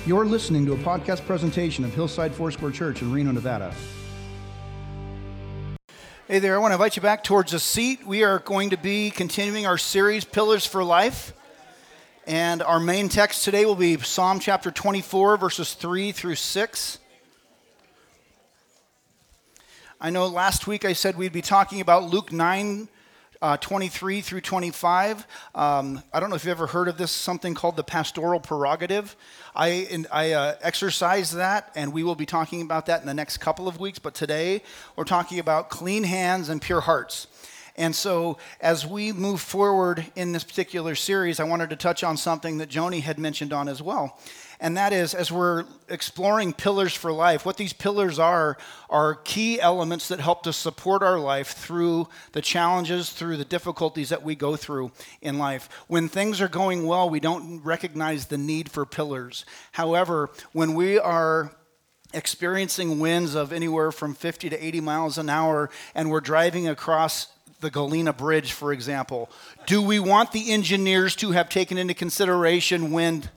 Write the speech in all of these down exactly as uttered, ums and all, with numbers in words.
You're listening to a podcast presentation of Hillside Foursquare Church in Reno, Nevada. Hey there, I want to invite you back towards a seat. We are going to be continuing our series, Pillars for Life. And our main text today will be Psalm chapter twenty-four, verses three through six. I know last week I said we'd be talking about Luke nine, uh, twenty-three through twenty-five. Um, I don't know if you've ever heard of this, something called the pastoral prerogative. I, I uh, exercise that, and we will be talking about that in the next couple of weeks. But today, we're talking about clean hands and pure hearts. And so, as we move forward in this particular series, I wanted to touch on something that Joni had mentioned on as well. And that is, as we're exploring pillars for life, what these pillars are, are key elements that help to support our life through the challenges, through the difficulties that we go through in life. When things are going well, we don't recognize the need for pillars. However, when we are experiencing winds of anywhere from fifty to eighty miles an hour, and we're driving across the Galena Bridge, for example, do we want the engineers to have taken into consideration wind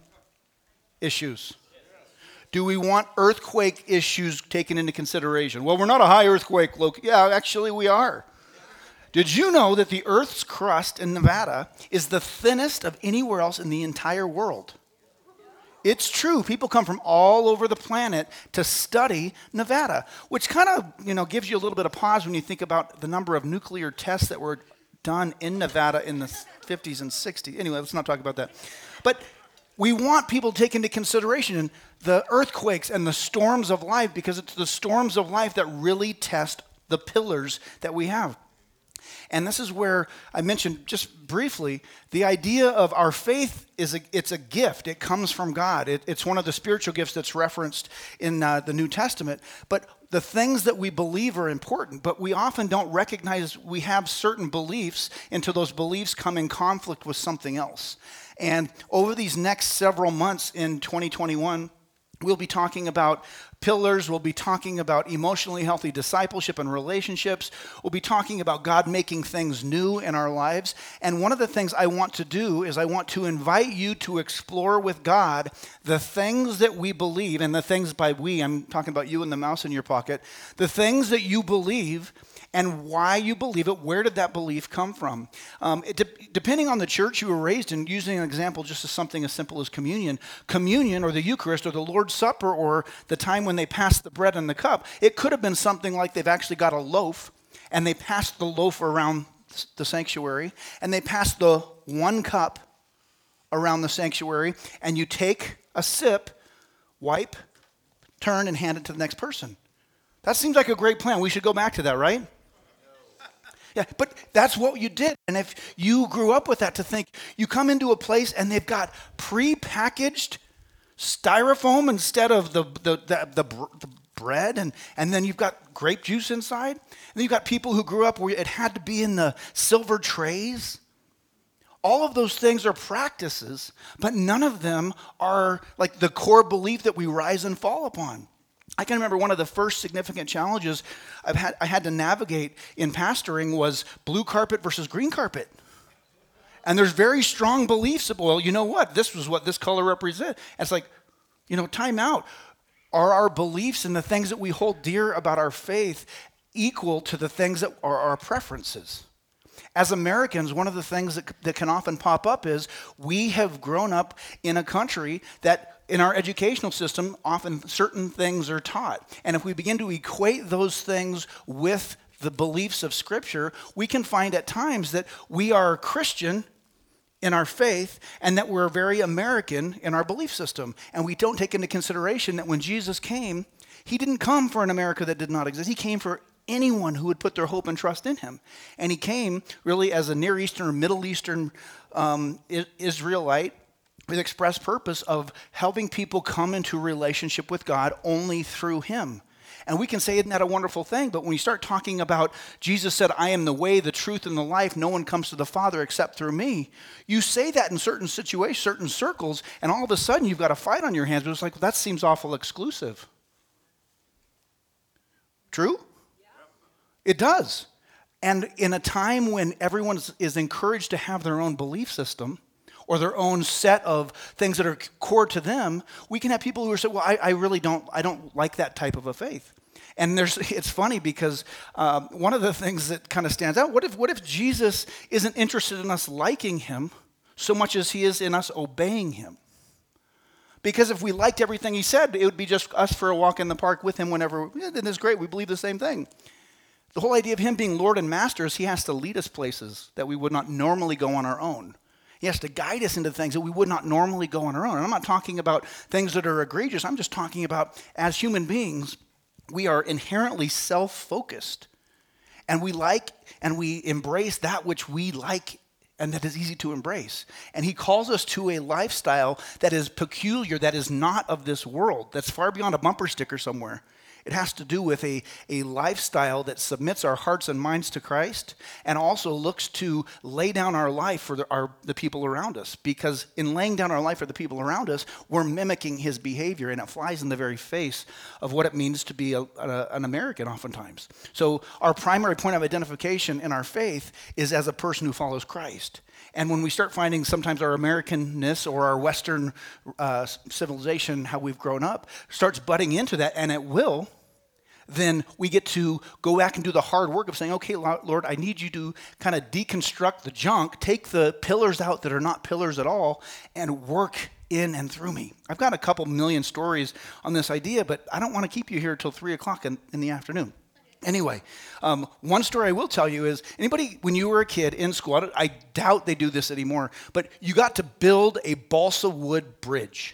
issues? Do we want earthquake issues taken into consideration? Well, we're not a high earthquake location. Yeah, actually we are. Did you know that the Earth's crust in Nevada is the thinnest of anywhere else in the entire world? It's true. People come from all over the planet to study Nevada, which kind of, you know, gives you a little bit of pause when you think about the number of nuclear tests that were done in Nevada in the fifties and sixties. Anyway, let's not talk about that. But we want people to take into consideration the earthquakes and the storms of life, because it's the storms of life that really test the pillars that we have. And this is where I mentioned just briefly, the idea of our faith is a, it's a gift. It comes from God. It, it's one of the spiritual gifts that's referenced in uh, the New Testament. But the things that we believe are important, but we often don't recognize we have certain beliefs until those beliefs come in conflict with something else. And over these next several months in twenty twenty-one, we'll be talking about pillars. We'll be talking about emotionally healthy discipleship and relationships. We'll be talking about God making things new in our lives. And one of the things I want to do is I want to invite you to explore with God the things that we believe, and the things by we, I'm talking about you and the mouse in your pocket, the things that you believe and why you believe it. Where did that belief come from? Um, it de- depending on the church you were raised in, using an example just as something as simple as communion, communion or the Eucharist or the Lord's Supper or the time when they pass the bread and the cup, it could have been something like they've actually got a loaf and they pass the loaf around the sanctuary and they pass the one cup around the sanctuary, and you take a sip, wipe, turn, and hand it to the next person. That seems like a great plan. We should go back to that, right? Yeah, but that's what you did. And if you grew up with that, to think you come into a place and they've got pre-packaged styrofoam instead of the the the, the, the bread, and, and then you've got grape juice inside. And then you've got people who grew up where it had to be in the silver trays. All of those things are practices, but none of them are like the core belief that we rise and fall upon. I can remember one of the first significant challenges I've had, I had to navigate in pastoring was blue carpet versus green carpet. And there's very strong beliefs of, well, you know what? This was what this color represents. And it's like, you know, time out. Are our beliefs and the things that we hold dear about our faith equal to the things that are our preferences? As Americans, one of the things that, that can often pop up is we have grown up in a country that in our educational system, often certain things are taught. And if we begin to equate those things with the beliefs of Scripture, we can find at times that we are Christian in our faith and that we're very American in our belief system. And we don't take into consideration that when Jesus came, he didn't come for an America that did not exist. He came for anyone who would put their hope and trust in him. And he came really as a Near Eastern or Middle Eastern um, Israelite, with express purpose of helping people come into relationship with God only through him. And we can say, isn't that a wonderful thing? But when you start talking about, Jesus said, I am the way, the truth, and the life. No one comes to the Father except through me. You say that in certain situations, certain circles, and all of a sudden you've got a fight on your hands. But it's like, well, that seems awful exclusive. True? Yeah. It does. And in a time when everyone is encouraged to have their own belief system, or their own set of things that are core to them. We can have people who are saying, well, I, I really don't, I don't like that type of a faith. And there's, it's funny because um, one of the things that kind of stands out, what if, what if Jesus isn't interested in us liking him so much as he is in us obeying him? Because if we liked everything he said, it would be just us for a walk in the park with him whenever, yeah, and it's great, we believe the same thing. The whole idea of him being Lord and Master is he has to lead us places that we would not normally go on our own. He has to guide us into things that we would not normally go on our own. And I'm not talking about things that are egregious. I'm just talking about, as human beings, we are inherently self-focused, and we like and we embrace that which we like and that is easy to embrace. And he calls us to a lifestyle that is peculiar, that is not of this world, that's far beyond a bumper sticker somewhere. It has to do with a, a lifestyle that submits our hearts and minds to Christ and also looks to lay down our life for the, our, the people around us. Because in laying down our life for the people around us, we're mimicking his behavior, and it flies in the very face of what it means to be a, a, an American oftentimes. So our primary point of identification in our faith is as a person who follows Christ. And when we start finding sometimes our Americanness or our Western uh, civilization, how we've grown up, starts butting into that, and it will, then we get to go back and do the hard work of saying, okay, Lord, I need you to kind of deconstruct the junk, take the pillars out that are not pillars at all, and work in and through me. I've got a couple million stories on this idea, but I don't want to keep you here till three o'clock in, in the afternoon. Anyway, um, one story I will tell you is, anybody, when you were a kid in school, I, I doubt they do this anymore, but you got to build a balsa wood bridge.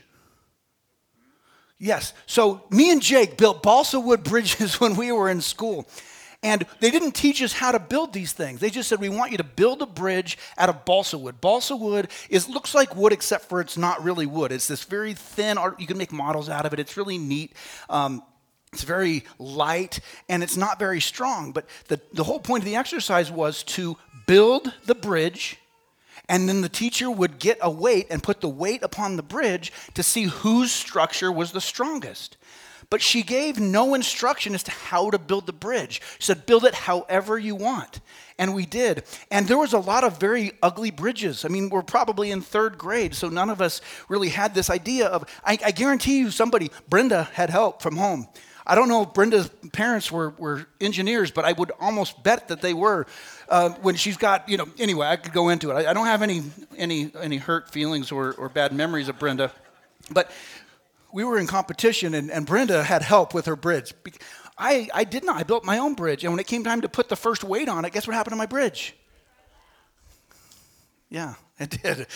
Yes, so me and Jake built balsa wood bridges when we were in school. And they didn't teach us how to build these things. They just said, we want you to build a bridge out of balsa wood. Balsa wood is looks like wood, except for it's not really wood. It's this very thin art. You can make models out of it. It's really neat. Um, It's very light, and it's not very strong. But the, the whole point of the exercise was to build the bridge, and then the teacher would get a weight and put the weight upon the bridge to see whose structure was the strongest. But she gave no instruction as to how to build the bridge. She said, build it however you want. And we did. And there was a lot of very ugly bridges. I mean, we're probably in third grade, so none of us really had this idea of, I, I guarantee you somebody, Brenda had help from home. I don't know if Brenda's parents were, were engineers, but I would almost bet that they were. Uh, when she's got, you know, anyway, I could go into it. I, I don't have any any any hurt feelings or, or bad memories of Brenda. But we were in competition, and, and Brenda had help with her bridge. I, I did not. I built my own bridge. And when it came time to put the first weight on it, guess what happened to my bridge? Yeah, it did.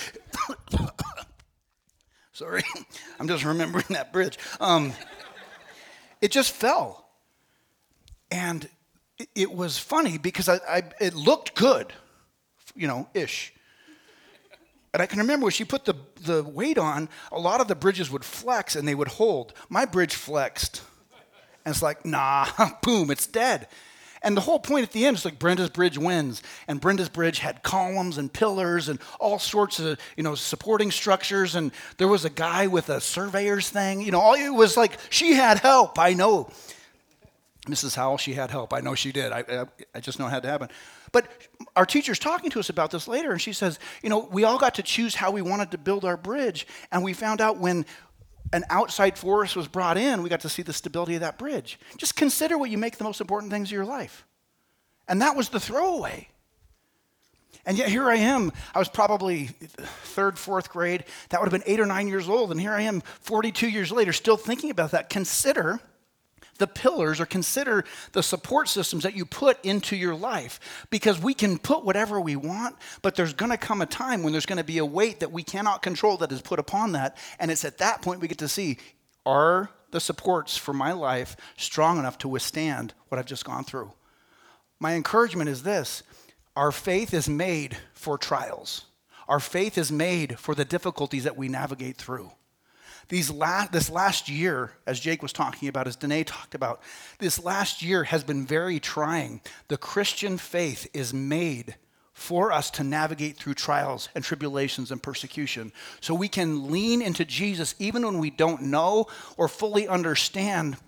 Sorry. I'm just remembering that bridge. Um It just fell. And it, it was funny because I, I it looked good, you know, ish. And I can remember when she put the, the weight on, a lot of the bridges would flex and they would hold. My bridge flexed. And it's like, nah, boom, it's dead. And the whole point at the end is like Brenda's bridge wins. And Brenda's bridge had columns and pillars and all sorts of, you know, supporting structures. And there was a guy with a surveyor's thing. You know, all it was like, she had help. I know. Missus Howell, she had help. I know she did. I, I, I just know it had to happen. But our teacher's talking to us about this later. And she says, you know, we all got to choose how we wanted to build our bridge. And we found out when an outside force was brought in, we got to see the stability of that bridge. Just consider what you make the most important things of your life. And that was the throwaway. And yet here I am. I was probably third, fourth grade. That would have been eight or nine years old. And here I am forty-two years later still thinking about that. Consider the pillars, or consider the support systems that you put into your life. Because we can put whatever we want, but there's going to come a time when there's going to be a weight that we cannot control that is put upon that. And it's at that point we get to see, are the supports for my life strong enough to withstand what I've just gone through? My encouragement is this: our faith is made for trials. Our faith is made for the difficulties that we navigate through. These last, this last year, as Jake was talking about, as Danae talked about, this last year has been very trying. The Christian faith is made for us to navigate through trials and tribulations and persecution, so we can lean into Jesus even when we don't know or fully understand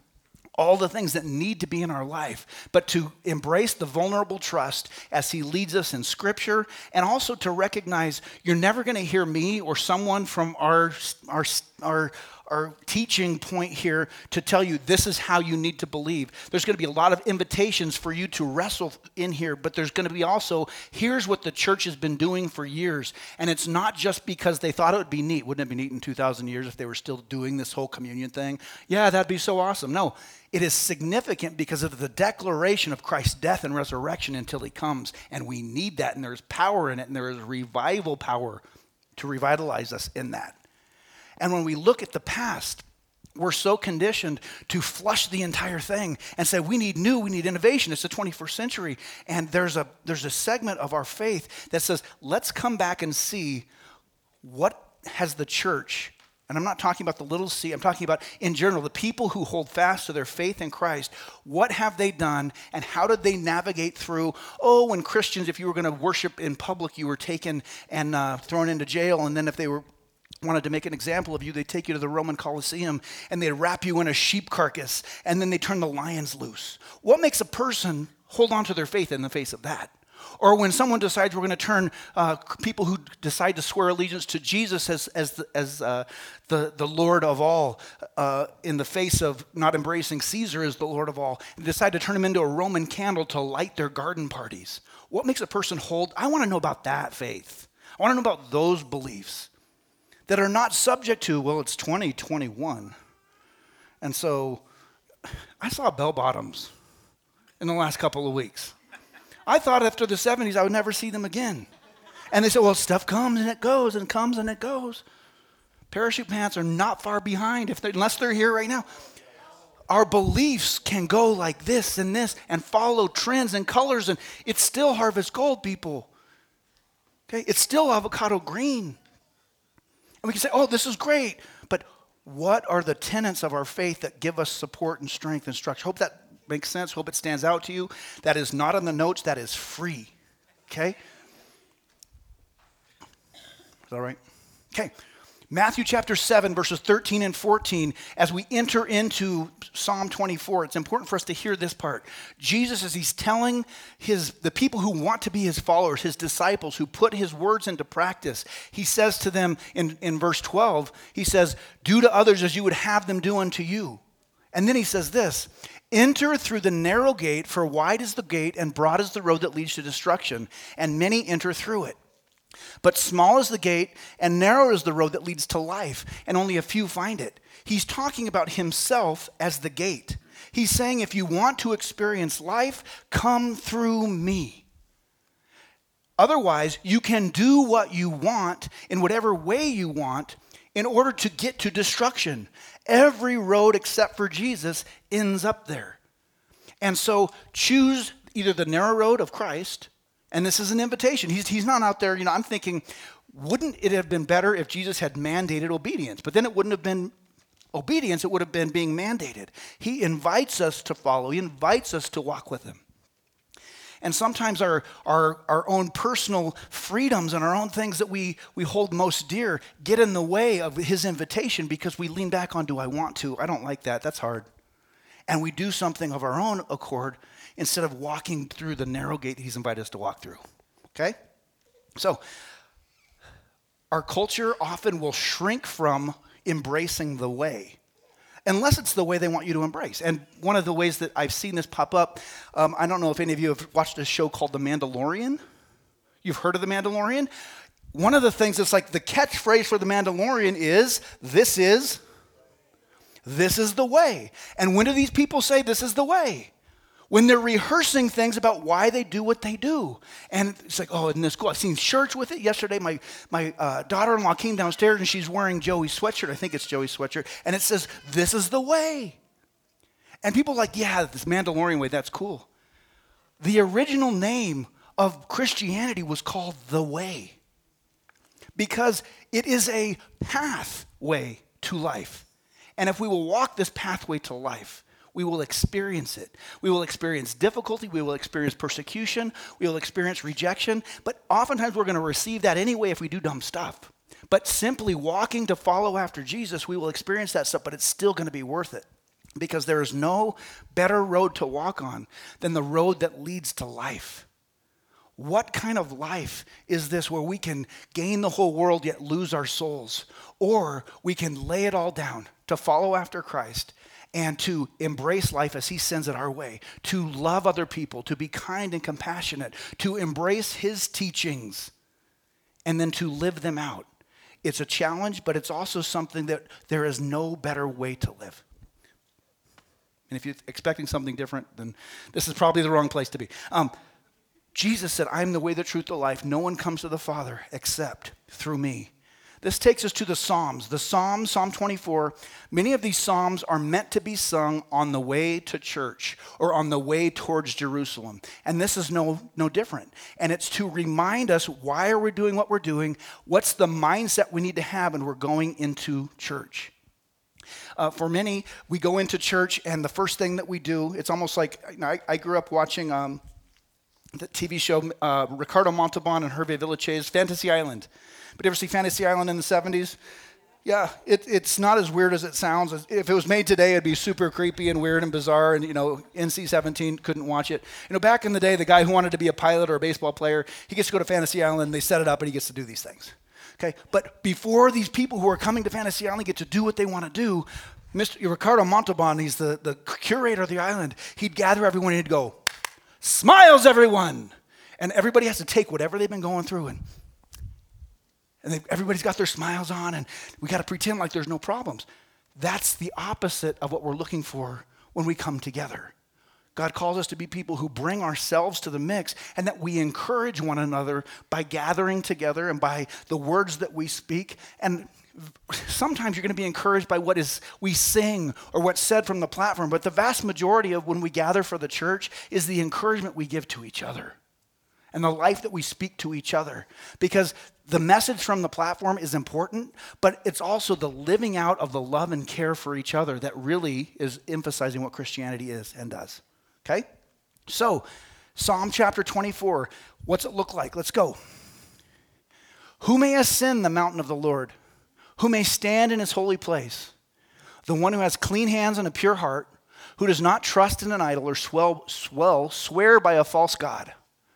all the things that need to be in our life, but to embrace the vulnerable trust as he leads us in Scripture, and also to recognize you're never going to hear me or someone from our, our, our, our teaching point here to tell you this is how you need to believe. There's going to be a lot of invitations for you to wrestle in here, but there's going to be also, here's what the church has been doing for years, and it's not just because they thought it would be neat. Wouldn't it be neat in two thousand years if they were still doing this whole communion thing? Yeah, that'd be so awesome. No. It is significant because of the declaration of Christ's death and resurrection until he comes. And we need that, and there's power in it, and there is revival power to revitalize us in that. And when we look at the past, we're so conditioned to flush the entire thing and say, we need new, we need innovation. It's the twenty-first century. And there's a, there's a segment of our faith that says, let's come back and see what has the church, and I'm not talking about the little c, I'm talking about in general, the people who hold fast to their faith in Christ, what have they done and how did they navigate through, oh, when Christians, if you were going to worship in public, you were taken and uh, thrown into jail, and then if they were wanted to make an example of you, they'd take you to the Roman Colosseum and they'd wrap you in a sheep carcass and then they turn the lions loose. What makes a person hold on to their faith in the face of that? Or when someone decides we're going to turn uh, people who decide to swear allegiance to Jesus as as the, as uh, the the Lord of all, uh, in the face of not embracing Caesar as the Lord of all, and decide to turn him into a Roman candle to light their garden parties. What makes a person hold? I want to know about that faith. I want to know about those beliefs that are not subject to, well, it's twenty twenty-one. And so I saw bell bottoms in the last couple of weeks. I thought after the seventies I would never see them again. And they said, well, stuff comes and it goes and comes and it goes. Parachute pants are not far behind if they, unless they're here right now. Our beliefs can go like this and this and follow trends and colors, and it's still harvest gold, people. Okay, it's still avocado green. And we can say, oh, this is great. But what are the tenets of our faith that give us support and strength and structure? Hope that makes sense. Hope it stands out to you. That is not in the notes. That is free. Okay? Is that all right? Okay. Matthew chapter seven, verses thirteen and fourteen, as we enter into Psalm twenty-four, it's important for us to hear this part. Jesus, as he's telling his the people who want to be his followers, his disciples, who put his words into practice, he says to them in, in verse twelve, he says, do to others as you would have them do unto you. And then he says this, enter through the narrow gate, for wide is the gate and broad is the road that leads to destruction, and many enter through it. But small is the gate and narrow is the road that leads to life, and only a few find it. He's talking about himself as the gate. He's saying, if you want to experience life, come through me. Otherwise, you can do what you want in whatever way you want in order to get to destruction. Every road except for Jesus ends up there. And so choose either the narrow road of Christ. And this is an invitation. He's, he's not out there, you know, I'm thinking, wouldn't it have been better if Jesus had mandated obedience? But then it wouldn't have been obedience, it would have been being mandated. He invites us to follow. He invites us to walk with him. And sometimes our, our, our own personal freedoms and our own things that we, we hold most dear get in the way of his invitation because we lean back on, do I want to? I don't like that. That's hard. And we do something of our own accord instead of walking through the narrow gate he's invited us to walk through, okay? So our culture often will shrink from embracing the way, unless it's the way they want you to embrace. And one of the ways that I've seen this pop up, um, I don't know if any of you have watched a show called The Mandalorian. You've heard of The Mandalorian? One of the things that's like the catchphrase for The Mandalorian is, this is, this is the way. And when do these people say this is the way? When they're rehearsing things about why they do what they do. And it's like, oh, isn't this cool? I've seen shirts with it. Yesterday, my, my uh, daughter-in-law came downstairs and she's wearing Joey's sweatshirt. I think it's Joey's sweatshirt. And it says, this is the way. And people are like, yeah, this Mandalorian way, that's cool. The original name of Christianity was called the way. Because it is a pathway to life. And if we will walk this pathway to life, we will experience it. We will experience difficulty. We will experience persecution. We will experience rejection. But oftentimes we're going to receive that anyway if we do dumb stuff. But simply walking to follow after Jesus, we will experience that stuff, but it's still going to be worth it. because there is no better road to walk on than the road that leads to life. What kind of life is this where we can gain the whole world yet lose our souls? Or we can lay it all down to follow after Christ and to embrace life as he sends it our way, to love other people, to be kind and compassionate, to embrace his teachings, and then to live them out. It's a challenge, but it's also something that there is no better way to live. And if you're expecting something different, then this is probably the wrong place to be. Um, Jesus said, I'm the way, the truth, the life. No one comes to the Father except through me. This takes us to the Psalms. The Psalms, Psalm twenty-four, many of these Psalms are meant to be sung on the way to church or on the way towards Jerusalem. And this is no, no different. And it's to remind us, why are we doing what we're doing? What's the mindset we need to have when we're going into church? Uh, for many, we go into church and the first thing that we do, it's almost like, you know, I, I grew up watching um, the T V show, uh, Ricardo Montalban and Hervé Villechaize, Fantasy Island. But you ever see Fantasy Island in the seventies? Yeah, it, it's not as weird as it sounds. If it was made today, it'd be super creepy and weird and bizarre, and, you know, N C seventeen couldn't watch it. You know, back in the day, the guy who wanted to be a pilot or a baseball player, he gets to go to Fantasy Island, and they set it up, and he gets to do these things. Okay, but before these people who are coming to Fantasy Island get to do what they want to do, Mister Ricardo Montalban, he's the, the curator of the island, he'd gather everyone and he'd go, smiles everyone! And everybody has to take whatever they've been going through, and, and they, everybody's got their smiles on, and we got to pretend like there's no problems. That's the opposite of what we're looking for when we come together. God calls us to be people who bring ourselves to the mix and that we encourage one another by gathering together and by the words that we speak. And sometimes you're going to be encouraged by what is we sing or what's said from the platform, but the vast majority of when we gather for the church is the encouragement we give to each other and the life that we speak to each other. Because the message from the platform is important, but it's also the living out of the love and care for each other that really is emphasizing what Christianity is and does. Okay? So, Psalm chapter twenty-four, what's it look like? Let's go. Who may ascend the mountain of the Lord? Who may stand in his holy place? The one who has clean hands and a pure heart, who does not trust in an idol or swell, swell, swear by a false god.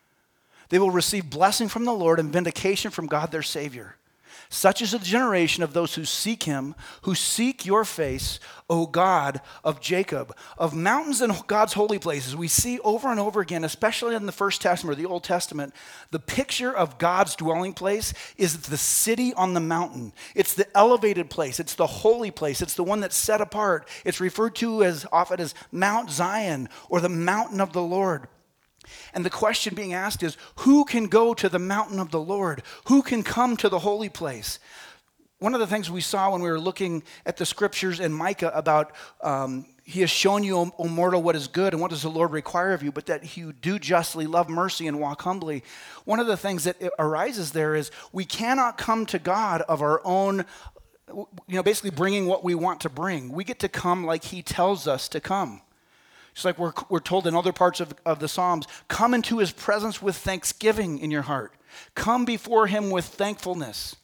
They will receive blessing from the Lord and vindication from God their Savior. Such is the generation of those who seek him, who seek your face, O God of Jacob. Of mountains and God's holy places, we see over and over again, especially in the First Testament or the Old Testament, the picture of God's dwelling place is the city on the mountain. It's the elevated place. It's the holy place. It's the one that's set apart. It's referred to as often as Mount Zion or the mountain of the Lord. And the question being asked is, who can go to the mountain of the Lord? Who can come to the holy place? One of the things we saw when we were looking at the scriptures in Micah about um, he has shown you, O, o mortal, what is good and what does the Lord require of you, but that you do justly, love mercy, and walk humbly. One of the things that arises there is we cannot come to God of our own, you know, basically bringing what we want to bring. We get to come like he tells us to come. It's like we're, we're told in other parts of, of the Psalms, come into his presence with thanksgiving in your heart. Come before him with thankfulness.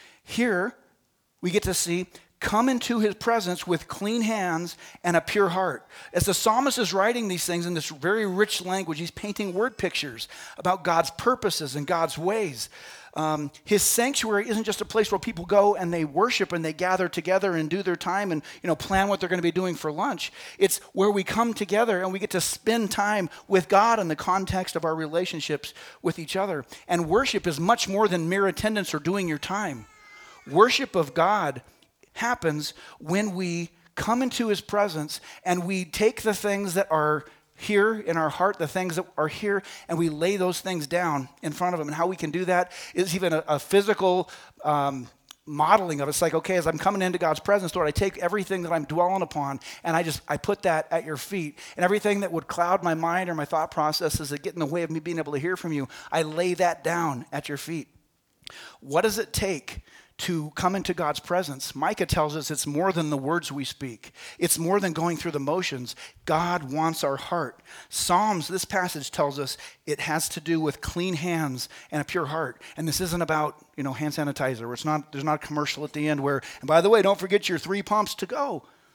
Here, we get to see, come into his presence with clean hands and a pure heart. As the psalmist is writing these things in this very rich language, he's painting word pictures about God's purposes and God's ways. Um, his sanctuary isn't just a place where people go and they worship and they gather together and do their time and, you know, plan what they're going to be doing for lunch. It's where we come together and we get to spend time with God in the context of our relationships with each other. And worship is much more than mere attendance or doing your time. Worship of God happens when we come into his presence and we take the things that are here in our heart, the things that are here, and we lay those things down in front of him. And how we can do that is even a, a physical um, modeling of it. It's like, okay, as I'm coming into God's presence, Lord, I take everything that I'm dwelling upon, and I just, I put that at your feet. And everything that would cloud my mind or my thought processes that get in the way of me being able to hear from you, I lay that down at your feet. What does it take to come into God's presence? Micah tells us it's more than the words we speak. It's more than going through the motions. God wants our heart. Psalms, this passage tells us it has to do with clean hands and a pure heart. And this isn't about, you know, hand sanitizer. It's not, there's not a commercial at the end where, and by the way, don't forget your three pumps to go.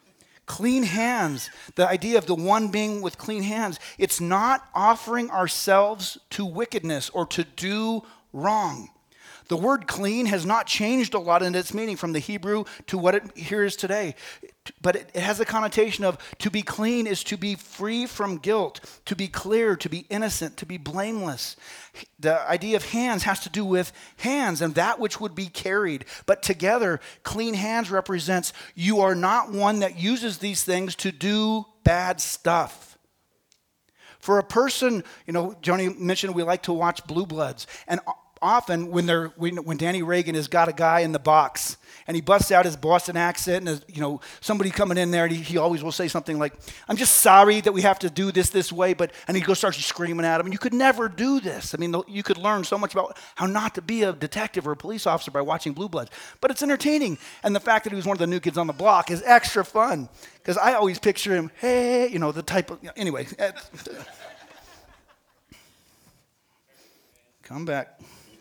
Clean hands, the idea of the one being with clean hands, it's not offering ourselves to wickedness or to do wrong. The word clean has not changed a lot in its meaning from the Hebrew to what it here is today. But it has a connotation of to be clean is to be free from guilt, to be clear, to be innocent, to be blameless. The idea of hands has to do with hands and that which would be carried. But together, clean hands represents you are not one that uses these things to do bad stuff. For a person, you know, Joni mentioned we like to watch Blue Bloods. And often when they're when, when Danny Reagan has got a guy in the box and he busts out his Boston accent and his, you know, somebody coming in there and he, he always will say something like, I'm just sorry that we have to do this this way, but and he goes starts screaming at him, and you could never do this. I mean, you could learn so much about how not to be a detective or a police officer by watching Blue Bloods, but it's entertaining. And the fact that he was one of the new kids on the block is extra fun because I always picture him, hey, you know, the type of, anyway. Come back.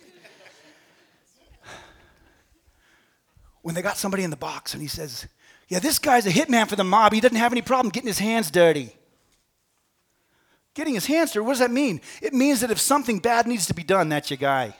When they got somebody in the box and he says, yeah, this guy's a hitman for the mob. He doesn't have any problem getting his hands dirty. Getting his hands dirty, what does that mean? It means that if something bad needs to be done, that's your guy.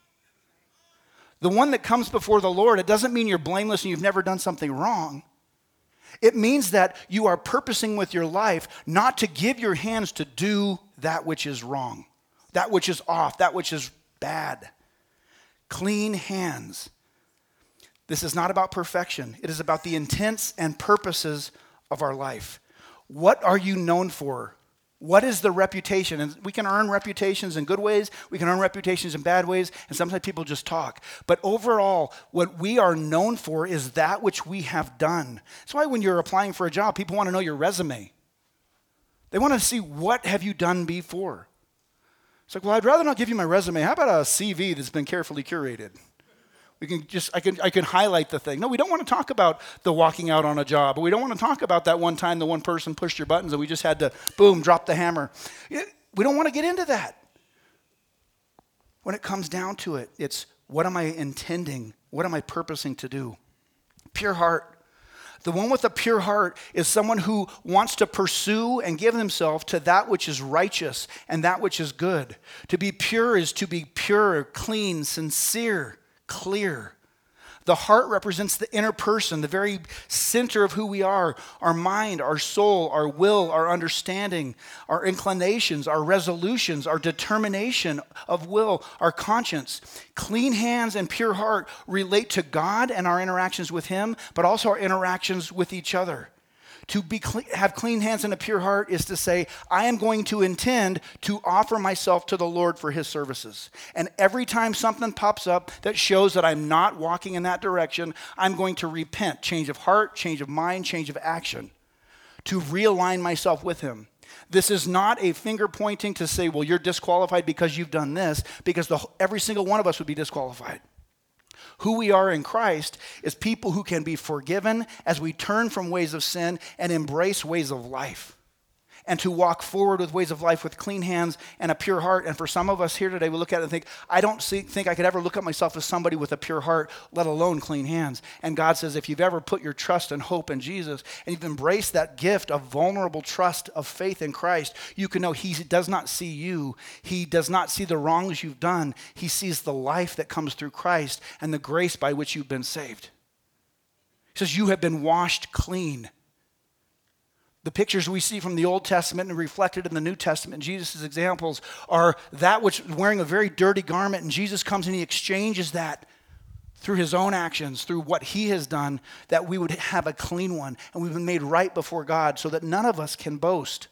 The one that comes before the Lord, it doesn't mean you're blameless and you've never done something wrong. It means that you are purposing with your life not to give your hands to do that which is wrong, that which is off, that which is bad. Clean hands. This is not about perfection. It is about the intents and purposes of our life. What are you known for? What is the reputation? And we can earn reputations in good ways. We can earn reputations in bad ways. And sometimes people just talk. But overall, what we are known for is that which we have done. That's why when you're applying for a job, people want to know your resume. They want to see what have you done before. It's like, well, I'd rather not give you my resume. How about a C V that's been carefully curated? We can just, I can, I can highlight the thing. No, we don't want to talk about the walking out on a job. We don't want to talk about that one time the one person pushed your buttons and we just had to, boom, drop the hammer. We don't want to get into that. When it comes down to it, it's what am I intending? What am I purposing to do? Pure heart. The one with a pure heart is someone who wants to pursue and give themselves to that which is righteous and that which is good. To be pure is to be pure, clean, sincere, clear. The heart represents the inner person, the very center of who we are, our mind, our soul, our will, our understanding, our inclinations, our resolutions, our determination of will, our conscience. Clean hands and pure heart relate to God and our interactions with Him, but also our interactions with each other. To be clean, have clean hands and a pure heart is to say, I am going to intend to offer myself to the Lord for His services. And every time something pops up that shows that I'm not walking in that direction, I'm going to repent. Change of heart, change of mind, change of action. To realign myself with Him. This is not a finger pointing to say, well, you're disqualified because you've done this, because the, every single one of us would be disqualified. Who we are in Christ is people who can be forgiven as we turn from ways of sin and embrace ways of life. And to walk forward with ways of life with clean hands and a pure heart. And for some of us here today, we look at it and think, I don't see, think I could ever look at myself as somebody with a pure heart, let alone clean hands. And God says, if you've ever put your trust and hope in Jesus, and you've embraced that gift of vulnerable trust of faith in Christ, you can know He does not see you. He does not see the wrongs you've done. He sees the life that comes through Christ and the grace by which you've been saved. He says, you have been washed clean. The pictures we see from the Old Testament and reflected in the New Testament, Jesus' examples, are that which wearing a very dirty garment, and Jesus comes and He exchanges that through His own actions, through what He has done, that we would have a clean one, and we've been made right before God so that none of us can boast.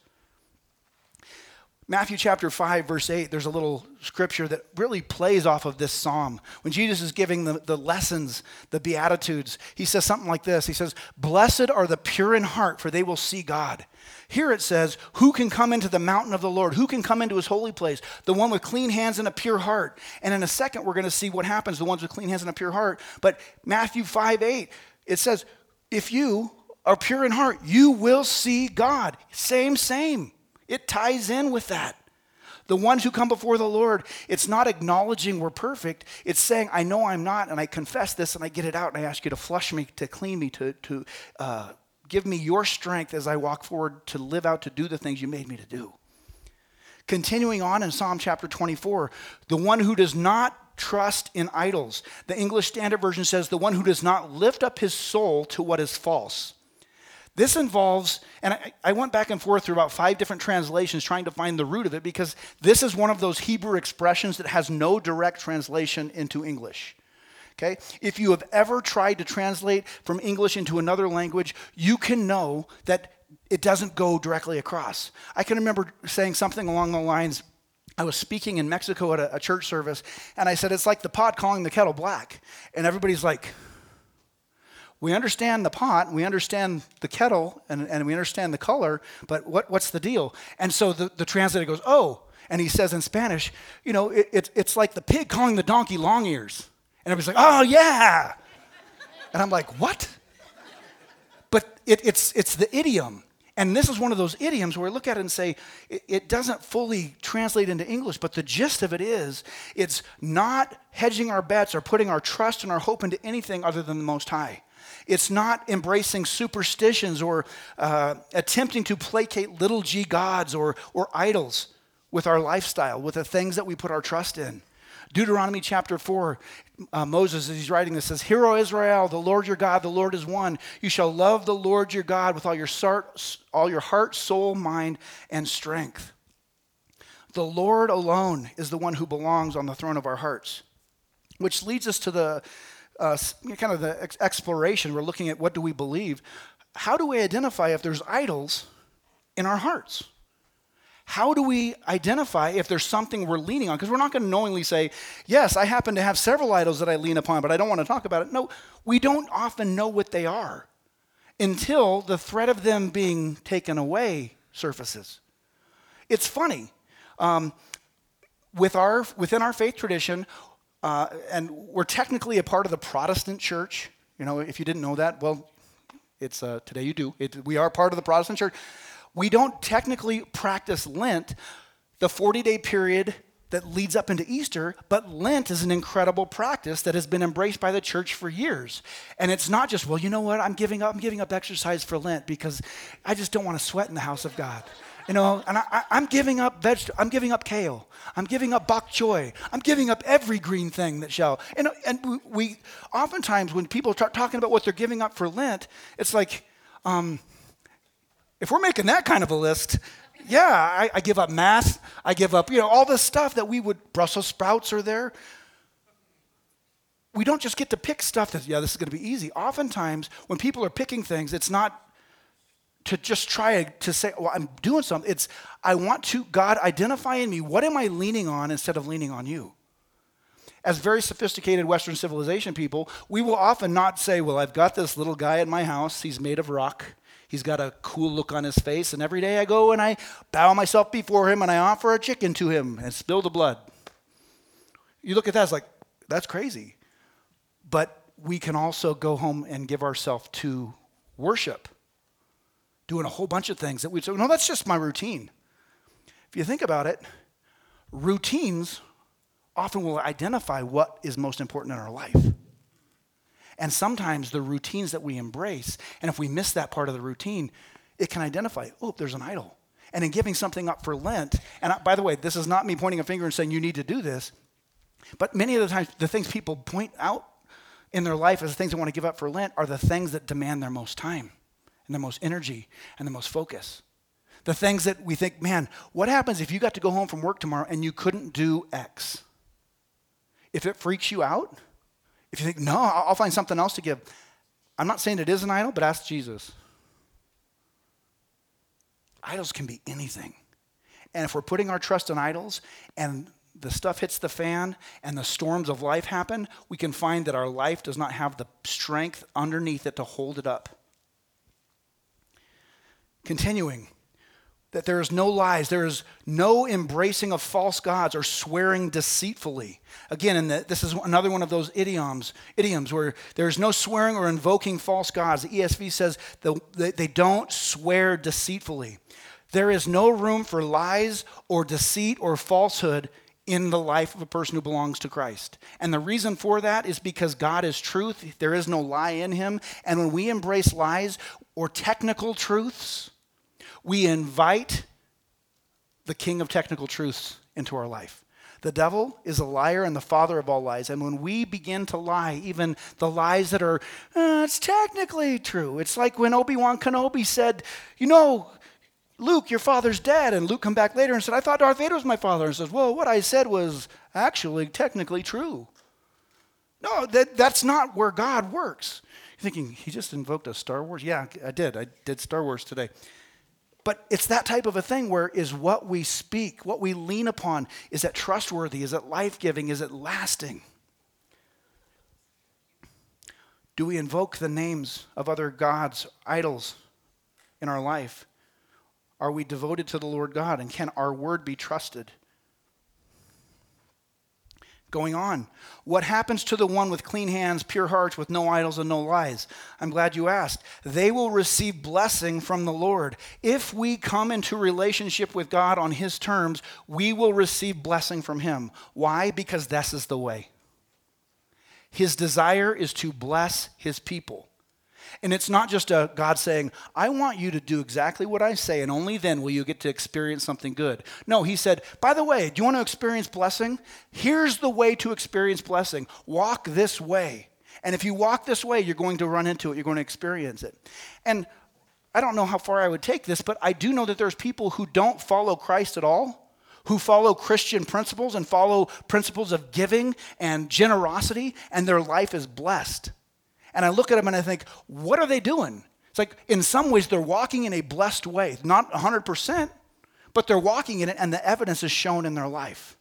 Matthew chapter five, verse eight, there's a little scripture that really plays off of this psalm. When Jesus is giving the, the lessons, the Beatitudes, He says something like this. He says, blessed are the pure in heart, for they will see God. Here it says, who can come into the mountain of the Lord? Who can come into His holy place? The one with clean hands and a pure heart. And in a second, we're going to see what happens, the ones with clean hands and a pure heart. But Matthew five, eight, it says, if you are pure in heart, you will see God. Same, same. It ties in with that. The ones who come before the Lord, it's not acknowledging we're perfect. It's saying, I know I'm not, and I confess this, and I get it out, and I ask you to flush me, to clean me, to, to uh, give me your strength as I walk forward to live out, to do the things you made me to do. Continuing on in Psalm chapter twenty-four, the one who does not trust in idols. The English Standard Version says, the one who does not lift up his soul to what is false. This involves, and I, I went back and forth through about five different translations trying to find the root of it, because this is one of those Hebrew expressions that has no direct translation into English. Okay? If you have ever tried to translate from English into another language, you can know that it doesn't go directly across. I can remember saying something along the lines, I was speaking in Mexico at a, a church service, and I said, it's like the pot calling the kettle black. And everybody's like, we understand the pot, we understand the kettle, and, and we understand the color, but what, what's the deal? And so the, the translator goes, oh, and he says in Spanish, you know, it, it, it's like the pig calling the donkey long ears. And everybody's like, oh, yeah. And I'm like, what? But it, it's, it's the idiom. And this is one of those idioms where we look at it and say, it, it doesn't fully translate into English, but the gist of it is, it's not hedging our bets or putting our trust and our hope into anything other than the Most High. It's not embracing superstitions or uh, attempting to placate little g gods or, or idols with our lifestyle, with the things that we put our trust in. Deuteronomy chapter four, uh, Moses, as he's writing this, says, Hear, O Israel, the Lord your God, the Lord is one. You shall love the Lord your God with all your, sart, all your heart, soul, mind, and strength. The Lord alone is the one who belongs on the throne of our hearts, which leads us to the Uh, kind of the ex- exploration. We're looking at what do we believe. How do we identify if there's idols in our hearts? How do we identify if there's something we're leaning on? Because we're not going to knowingly say, yes, I happen to have several idols that I lean upon, but I don't want to talk about it. No, we don't often know what they are until the threat of them being taken away surfaces. It's funny. Um, with our within our faith tradition, Uh, and we're technically a part of the Protestant church. You know, if you didn't know that, well, it's uh, today you do. It, we are part of the Protestant church. We don't technically practice Lent, the forty-day period that leads up into Easter, but Lent is an incredible practice that has been embraced by the church for years. And it's not just, well, you know what, I'm giving up, I'm giving up exercise for Lent because I just don't want to sweat in the house of God. You know, and I, I, I'm giving up veg- I'm giving up kale. I'm giving up bok choy. I'm giving up every green thing that shall. And, and we, we oftentimes when people start talking about what they're giving up for Lent, it's like, um, if we're making that kind of a list, yeah, I, I give up math. I give up, you know, all this stuff that we would, Brussels sprouts are there. We don't just get to pick stuff that, yeah, this is going to be easy. Oftentimes when people are picking things, it's not to just try to say, well, I'm doing something. It's, I want to, God, identify in me, what am I leaning on instead of leaning on you? As very sophisticated Western civilization people, we will often not say, well, I've got this little guy at my house. He's made of rock. He's got a cool look on his face. And every day I go and I bow myself before him and I offer a chicken to him and spill the blood. You look at that, it's like, that's crazy. But we can also go home and give ourselves to worship, doing a whole bunch of things that we'd say, no, that's just my routine. If you think about it, routines often will identify what is most important in our life. And sometimes the routines that we embrace, and if we miss that part of the routine, it can identify, oh, there's an idol. And in giving something up for Lent, and I, by the way, this is not me pointing a finger and saying you need to do this, but many of the times the things people point out in their life as the things they want to give up for Lent are the things that demand their most time and the most energy and the most focus. The things that we think, man, what happens if you got to go home from work tomorrow and you couldn't do X? If it freaks you out, if you think, no, I'll find something else to give. I'm not saying it is an idol, but ask Jesus. Idols can be anything. And if we're putting our trust in idols and the stuff hits the fan and the storms of life happen, we can find that our life does not have the strength underneath it to hold it up. Continuing, that there is no lies, there is no embracing of false gods or swearing deceitfully. Again, and this is another one of those idioms, idioms where there is no swearing or invoking false gods. The E S V says the, they don't swear deceitfully. There is no room for lies or deceit or falsehood in the life of a person who belongs to Christ. And the reason for that is because God is truth. There is no lie in him. And when we embrace lies or technical truths, we invite the king of technical truths into our life. The devil is a liar and the father of all lies. And when we begin to lie, even the lies that are, uh, it's technically true. It's like when Obi-Wan Kenobi said, you know, Luke, your father's dead. And Luke come back later and said, I thought Darth Vader was my father. And says, well, what I said was actually technically true. No, that, that's not where God works. You're thinking, he just invoked a Star Wars? Yeah, I did. I did Star Wars today. But it's that type of a thing where is what we speak, what we lean upon, is it trustworthy? Is it life-giving? Is it lasting? Do we invoke the names of other gods, idols in our life? Are we devoted to the Lord God, and can our word be trusted? Going on, what happens to the one with clean hands, pure hearts, with no idols and no lies? I'm glad you asked. They will receive blessing from the Lord. If we come into relationship with God on his terms, we will receive blessing from him. Why? Because this is the way. His desire is to bless his people. And it's not just a God saying, I want you to do exactly what I say, and only then will you get to experience something good. No, he said, by the way, do you want to experience blessing? Here's the way to experience blessing. Walk this way. And if you walk this way, you're going to run into it. You're going to experience it. And I don't know how far I would take this, but I do know that there's people who don't follow Christ at all, who follow Christian principles and follow principles of giving and generosity, and their life is blessed. And I look at them and I think, what are they doing? It's like, in some ways, they're walking in a blessed way. Not one hundred percent, but they're walking in it, and the evidence is shown in their life.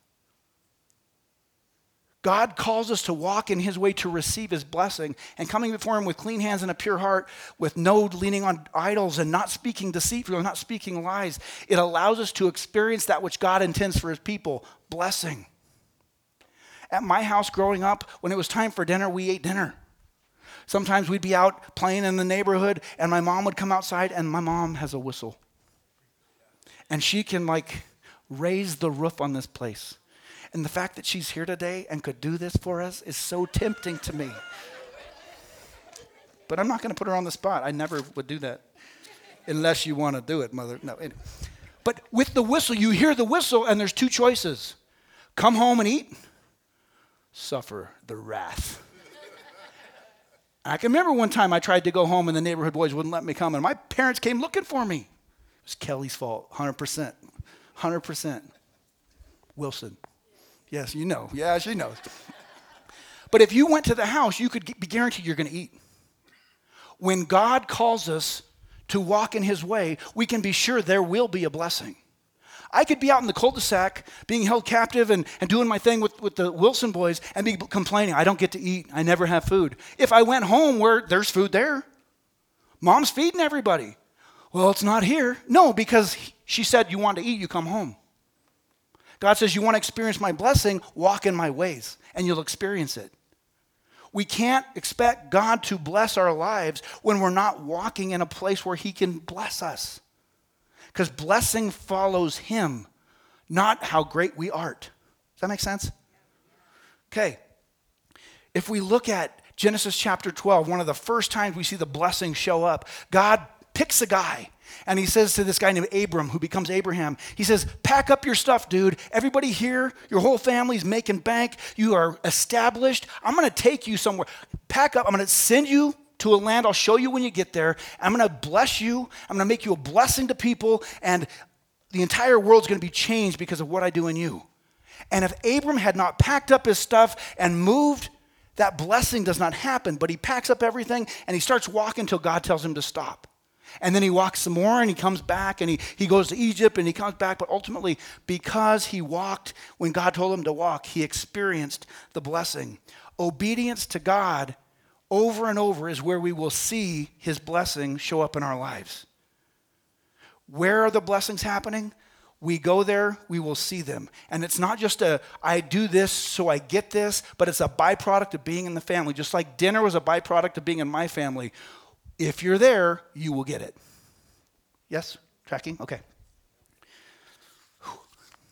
God calls us to walk in his way to receive his blessing, and coming before him with clean hands and a pure heart, with no leaning on idols and not speaking deceitfully, not speaking lies. It allows us to experience that which God intends for his people, blessing. At my house growing up, when it was time for dinner, we ate dinner. Sometimes we'd be out playing in the neighborhood, and my mom would come outside, and my mom has a whistle. And she can, like, raise the roof on this place. And the fact that she's here today and could do this for us is so tempting to me. But I'm not going to put her on the spot. I never would do that. Unless you want to do it, mother. No. But with the whistle, you hear the whistle, and there's two choices. Come home and eat. Suffer the wrath. I can remember one time I tried to go home and the neighborhood boys wouldn't let me come, and my parents came looking for me. It was Kelly's fault, one hundred percent. one hundred percent. Wilson. Yes, you know. Yeah, she knows. But if you went to the house, you could be guaranteed you're going to eat. When God calls us to walk in his way, we can be sure there will be a blessing. I could be out in the cul-de-sac being held captive and, and doing my thing with, with the Wilson boys and be complaining, I don't get to eat, I never have food. If I went home where there's food there, mom's feeding everybody. Well, it's not here. No, because she said you want to eat, you come home. God says you want to experience my blessing, walk in my ways, and you'll experience it. We can't expect God to bless our lives when we're not walking in a place where he can bless us. Because blessing follows him, not how great we are. Does that make sense? Okay. If we look at Genesis chapter twelve, one of the first times we see the blessing show up, God picks a guy, and he says to this guy named Abram, who becomes Abraham, he says, pack up your stuff, dude. Everybody here, your whole family's making bank. You are established. I'm going to take you somewhere. Pack up. I'm going to send you to a land I'll show you when you get there. I'm going to bless you. I'm going to make you a blessing to people, and the entire world's going to be changed because of what I do in you. And if Abram had not packed up his stuff and moved, that blessing does not happen. But he packs up everything, and he starts walking until God tells him to stop. And then he walks some more, and he comes back, and he, he goes to Egypt, and he comes back. But ultimately, because he walked when God told him to walk, he experienced the blessing. Obedience to God over and over is where we will see his blessing show up in our lives. Where are the blessings happening? We go there, we will see them. And it's not just a, I do this so I get this, but it's a byproduct of being in the family. Just like dinner was a byproduct of being in my family. If you're there, you will get it. Yes? Tracking? Okay.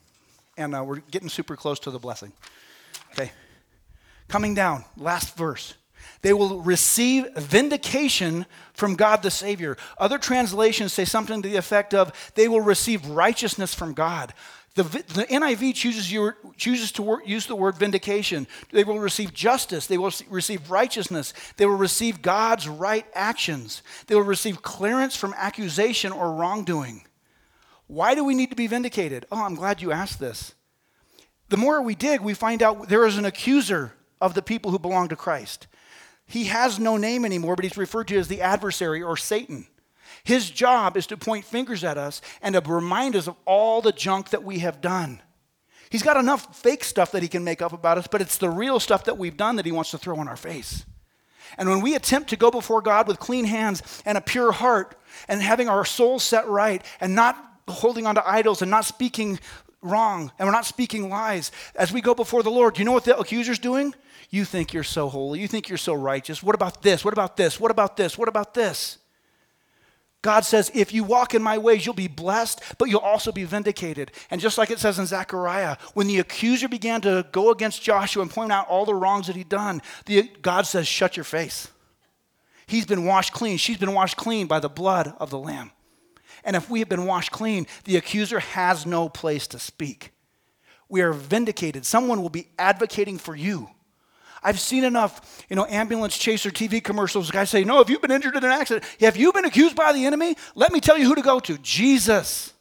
And uh, we're getting super close to the blessing. Okay. Coming down, last verse. They will receive vindication from God the Savior. Other translations say something to the effect of they will receive righteousness from God. The, the N I V chooses, your, chooses to wor- use the word vindication. They will receive justice. They will receive righteousness. They will receive God's right actions. They will receive clearance from accusation or wrongdoing. Why do we need to be vindicated? Oh, I'm glad you asked this. The more we dig, we find out there is an accuser of the people who belong to Christ. He has no name anymore, but he's referred to as the adversary or Satan. His job is to point fingers at us and to remind us of all the junk that we have done. He's got enough fake stuff that he can make up about us, but it's the real stuff that we've done that he wants to throw in our face. And when we attempt to go before God with clean hands and a pure heart and having our souls set right and not holding on to idols and not speaking wrong and we're not speaking lies, as we go before the Lord, you know what the accuser's doing? You think you're so holy. You think you're so righteous. What about this? What about this? What about this? What about this? God says, if you walk in my ways, you'll be blessed, but you'll also be vindicated. And just like it says in Zechariah, when the accuser began to go against Joshua and point out all the wrongs that he'd done, the, God says, shut your face. He's been washed clean. She's been washed clean by the blood of the Lamb. And if we have been washed clean, the accuser has no place to speak. We are vindicated. Someone will be advocating for you. I've seen enough, you know, ambulance chaser T V commercials. Guys say, no, if you've been injured in an accident, have you been accused by the enemy? Let me tell you who to go to, Jesus.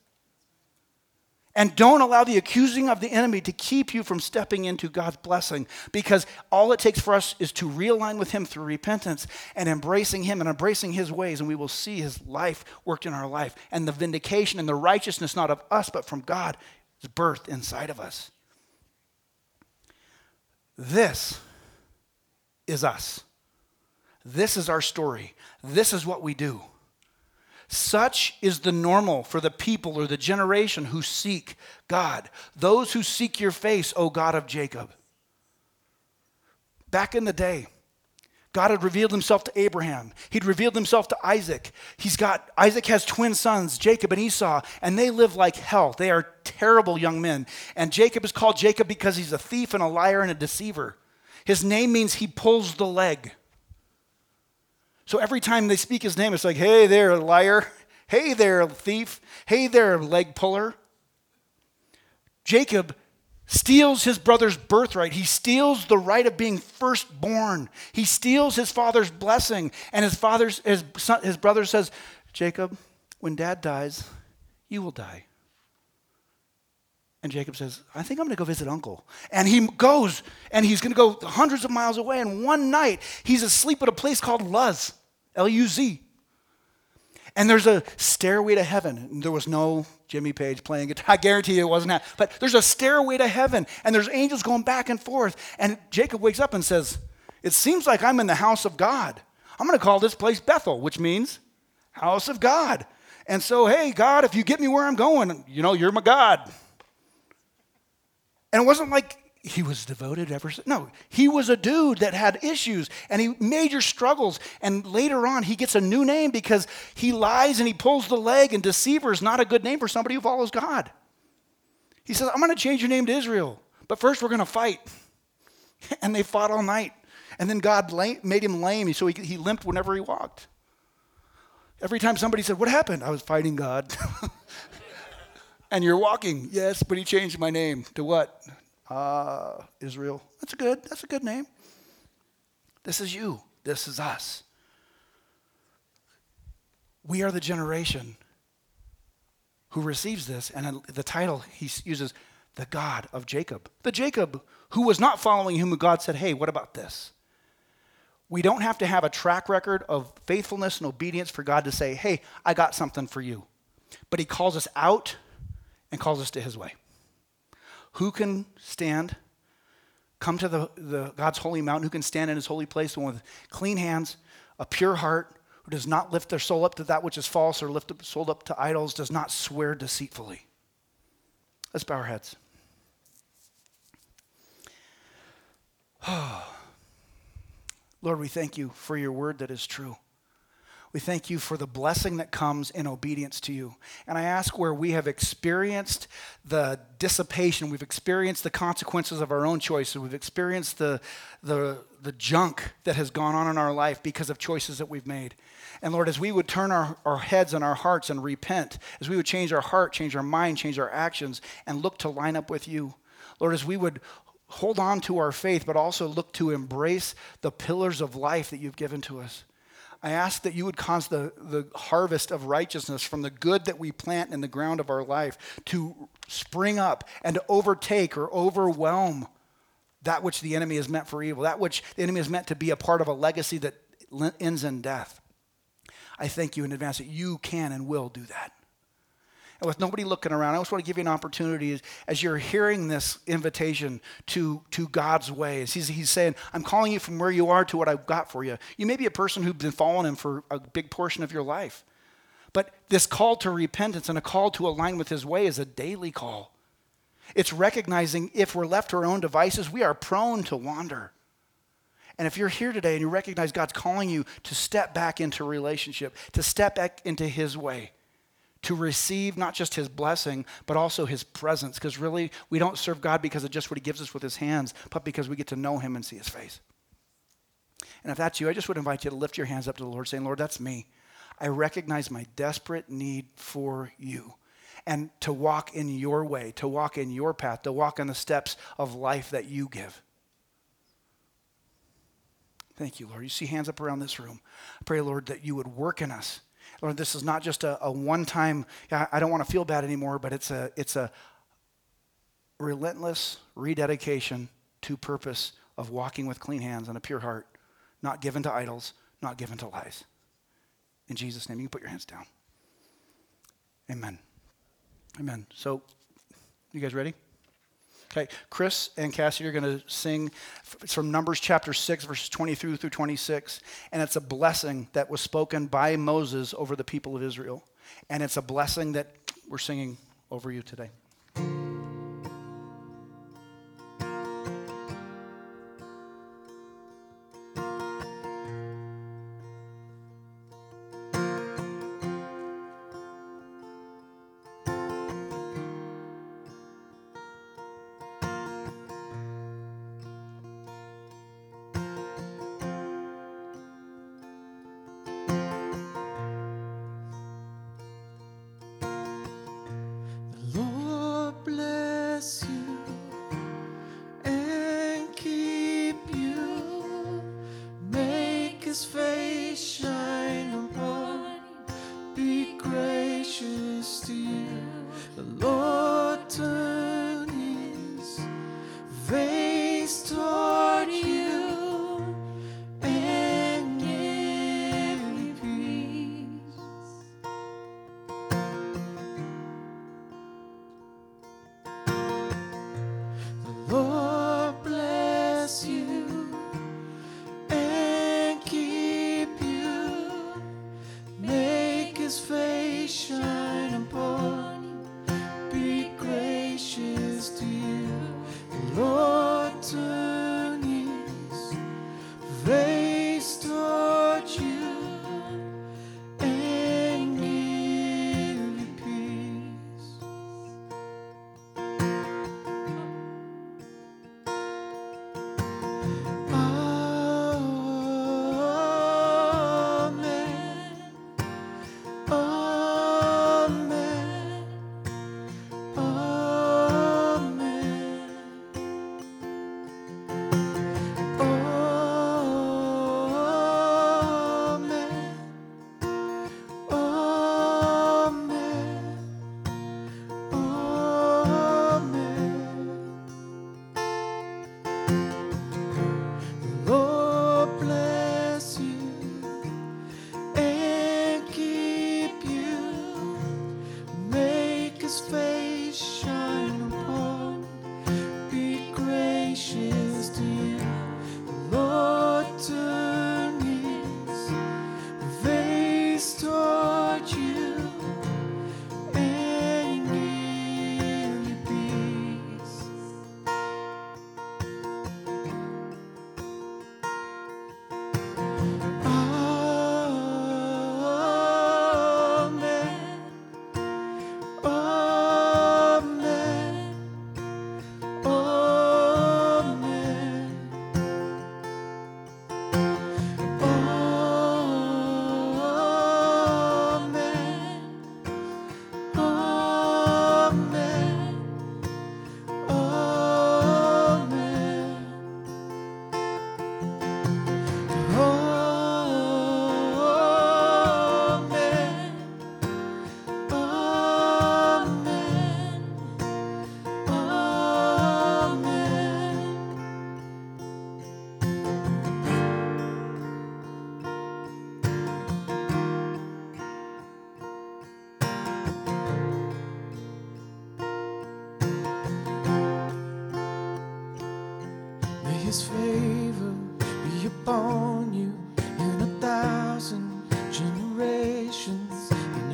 And don't allow the accusing of the enemy to keep you from stepping into God's blessing, because all it takes for us is to realign with him through repentance and embracing him and embracing his ways, and we will see his life worked in our life. And the vindication and the righteousness, not of us, but from God, is birthed inside of us. This is us. This is our story. This is what we do. Such is the normal for the people or the generation who seek God. Those who seek your face, O God of Jacob. Back in the day, God had revealed himself to Abraham. He'd revealed himself to Isaac. He's got, Isaac has twin sons, Jacob and Esau, and they live like hell. They are terrible young men. And Jacob is called Jacob because he's a thief and a liar and a deceiver. His name means he pulls the leg. So every time they speak his name, it's like, hey there, liar. Hey there, thief. Hey there, leg puller. Jacob steals his brother's birthright. He steals the right of being firstborn. He steals his father's blessing. And his father's his, son, his brother says, Jacob, when dad dies, you will die. And Jacob says, I think I'm going to go visit uncle. And he goes, and he's going to go hundreds of miles away. And one night, he's asleep at a place called Luz, L U Z. And there's a stairway to heaven. There was no Jimmy Page playing guitar. I guarantee you it wasn't that. But there's a stairway to heaven, and there's angels going back and forth. And Jacob wakes up and says, it seems like I'm in the house of God. I'm going to call this place Bethel, which means house of God. And so, hey, God, if you get me where I'm going, you know, you're my God. And it wasn't like he was devoted ever since. No, he was a dude that had issues and he major struggles. And later on, he gets a new name because he lies and he pulls the leg, and deceiver is not a good name for somebody who follows God. He says, I'm going to change your name to Israel, but first we're going to fight. And they fought all night. And then God made him lame, so he, he limped whenever he walked. Every time somebody said, what happened? I was fighting God. And you're walking. Yes, but he changed my name to what? Uh, Israel. That's a good, that's a good name. This is you. This is us. We are the generation who receives this, and the title he uses, the God of Jacob. The Jacob who was not following him, who God said, hey, what about this? We don't have to have a track record of faithfulness and obedience for God to say, hey, I got something for you. But he calls us out and calls us to his way. Who can stand, come to the, the God's holy mountain, who can stand in his holy place, the one with clean hands, a pure heart, who does not lift their soul up to that which is false or lift their soul up to idols, does not swear deceitfully. Let's bow our heads. Lord, we thank you for your word that is true. We thank you for the blessing that comes in obedience to you. And I ask where we have experienced the dissipation, we've experienced the consequences of our own choices, we've experienced the, the, the junk that has gone on in our life because of choices that we've made. And Lord, as we would turn our, our heads and our hearts and repent, as we would change our heart, change our mind, change our actions, and look to line up with you, Lord, as we would hold on to our faith, but also look to embrace the pillars of life that you've given to us. I ask that you would cause the, the harvest of righteousness from the good that we plant in the ground of our life to spring up and to overtake or overwhelm that which the enemy is meant for evil, that which the enemy is meant to be a part of a legacy that ends in death. I thank you in advance that you can and will do that. And with nobody looking around, I just want to give you an opportunity as, as you're hearing this invitation to, to God's ways. He's, he's saying, I'm calling you from where you are to what I've got for you. You may be a person who's been following him for a big portion of your life. But this call to repentance and a call to align with his way is a daily call. It's recognizing if we're left to our own devices, we are prone to wander. And if you're here today and you recognize God's calling you to step back into relationship, to step back into his way, to receive not just his blessing, but also his presence. Because really, we don't serve God because of just what he gives us with his hands, but because we get to know him and see his face. And if that's you, I just would invite you to lift your hands up to the Lord, saying, Lord, that's me. I recognize my desperate need for you. And to walk in your way, to walk in your path, to walk on the steps of life that you give. Thank you, Lord. You see hands up around this room. I pray, Lord, that you would work in us. Lord, this is not just a, a one-time, yeah, I don't want to feel bad anymore, but it's a, it's a relentless rededication to purpose of walking with clean hands and a pure heart, not given to idols, not given to lies. In Jesus' name, you can put your hands down. Amen. Amen. So, you guys ready? Okay, Chris and Cassie are going to sing. It's from Numbers chapter six, verses twenty-three through twenty-six. And it's a blessing that was spoken by Moses over the people of Israel. And it's a blessing that we're singing over you today.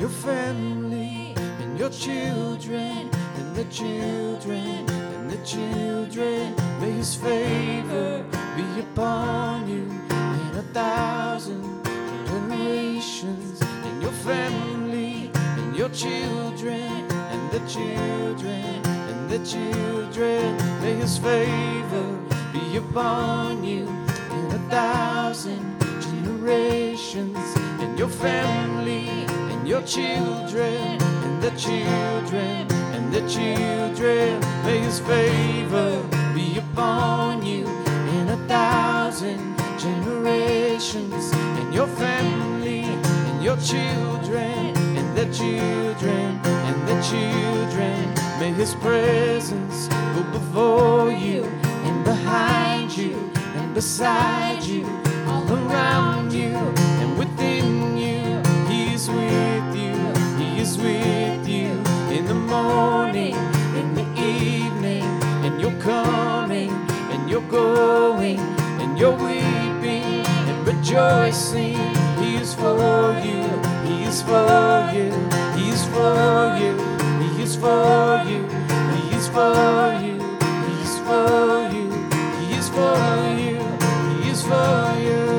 your family, and your children, and the children, and the children. May his favor be upon you in a thousand generations, and your family, and your children, and the children, and the children. May his favor be upon you in a thousand generations, and your family, and your children, and the children, and the children. May his favor be upon you in a thousand generations, and your family, and your children, and the children, and the children. May his presence go before you, and behind you, and beside you, all around you, and within you. He is with you, he is with you, in the morning, in the evening, and you're coming, and you're going, and you're weeping, and rejoicing. He is for you, he is for you, he is for you, he is for you, he is for you, he is for you, he is for you, he is for you.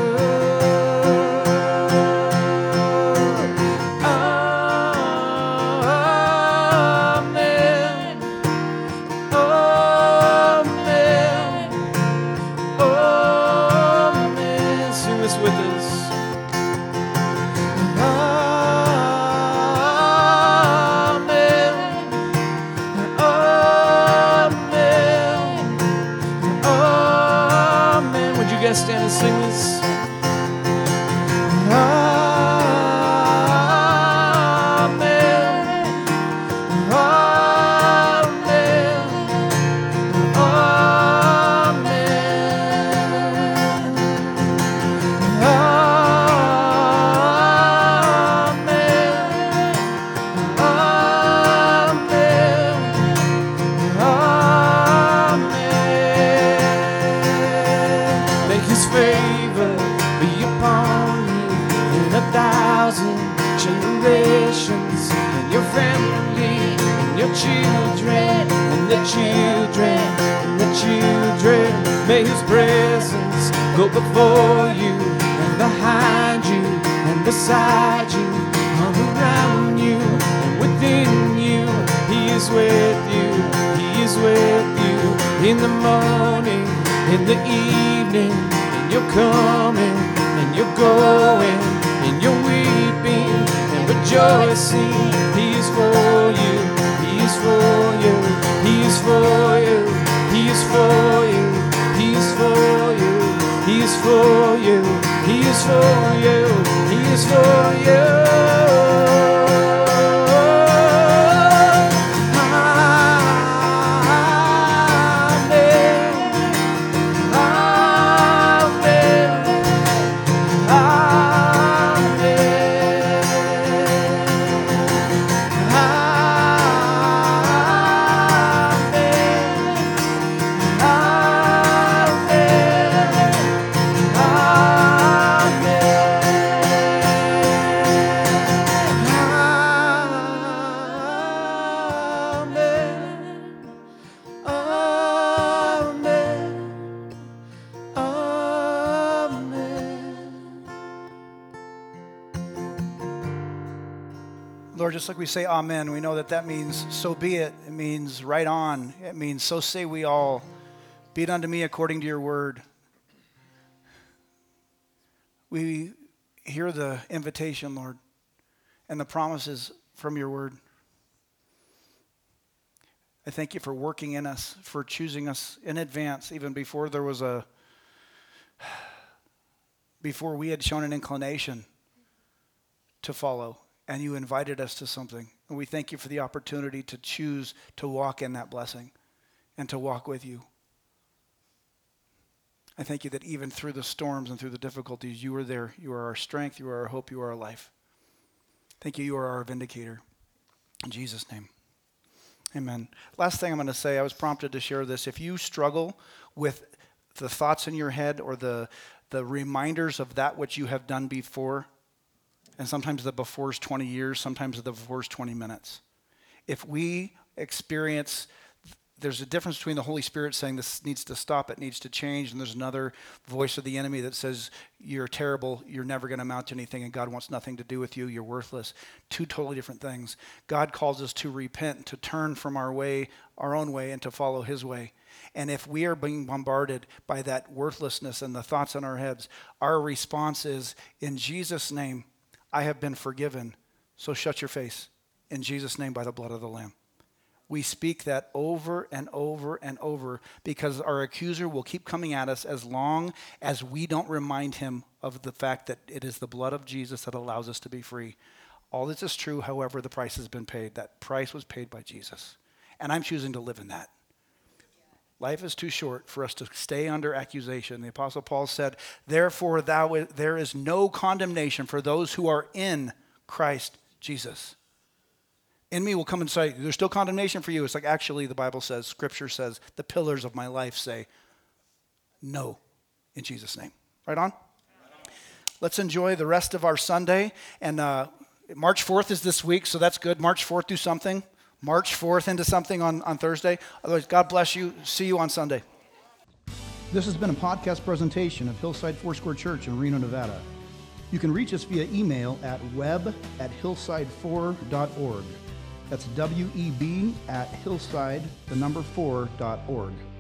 Stand and sing this. Children, and the children, and the children. May his presence go before you, and behind you, and beside you, all around you, and within you. He is with you, he is with you, in the morning, in the evening, and you're coming, and you're going, and you're weeping, and rejoicing. He is for you, he is for you, he is for you, he is for you, he is for you, he is for you, he is for you, he is for you. Lord, just like we say amen, we know that that means so be it. It means right on. It means so say we all. Be it unto me according to your word. We hear the invitation, Lord, and the promises from your word. I thank you for working in us, for choosing us in advance, even before there was a, before we had shown an inclination to follow. And you invited us to something. And we thank you for the opportunity to choose to walk in that blessing and to walk with you. I thank you that even through the storms and through the difficulties, you are there. You are our strength. You are our hope. You are our life. Thank you. You are our vindicator. In Jesus' name. Amen. Last thing I'm going to say, I was prompted to share this. If you struggle with the thoughts in your head or the, the reminders of that which you have done before, And sometimes the before is twenty years, sometimes the before is twenty minutes. If we experience, there's a difference between the Holy Spirit saying this needs to stop, it needs to change, and there's another voice of the enemy that says you're terrible, you're never going to amount to anything, and God wants nothing to do with you, you're worthless. Two totally different things. God calls us to repent, to turn from our way, our own way, and to follow his way. And if we are being bombarded by that worthlessness and the thoughts in our heads, our response is, in Jesus' name, I have been forgiven, so shut your face. In Jesus' name, by the blood of the Lamb. We speak that over and over and over because our accuser will keep coming at us as long as we don't remind him of the fact that it is the blood of Jesus that allows us to be free. All this is true, however, the price has been paid. That price was paid by Jesus. And I'm choosing to live in that. Life is too short for us to stay under accusation. The Apostle Paul said, therefore thou, there is no condemnation for those who are in Christ Jesus. Enemy will come and say, there's still condemnation for you. It's like, actually, the Bible says, Scripture says, the pillars of my life say, no, in Jesus' name. Right on? Let's enjoy the rest of our Sunday. And uh, March fourth is this week, so that's good. March fourth, do something. March fourth into something on, on Thursday. Otherwise, God bless you. See you on Sunday. This has been a podcast presentation of Hillside Foursquare Church in Reno, Nevada. You can reach us via email at web at hillside four dot org. That's W E B at hillside, the number four, dot org.